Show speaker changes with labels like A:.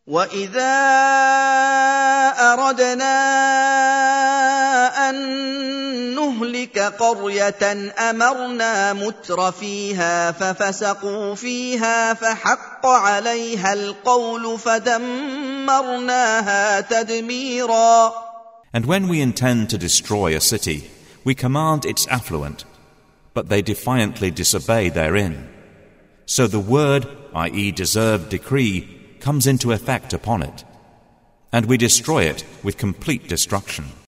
A: وَإِذَا أَرَدْنَا أَن نُّهْلِكَ قَرْيَةً أَمَرْنَا مُتْرَفِيهَا فَفَسَقُوا فِيهَا فَحَقَّ عَلَيْهَا الْقَوْلُ فَدَمَّرْنَاهَا تَدْمِيرًا.
B: And when we intend to destroy a city, we command its affluent, but they defiantly disobey therein. So the word, i.e. deserved decree, comes into effect upon it, and we destroy it with complete destruction.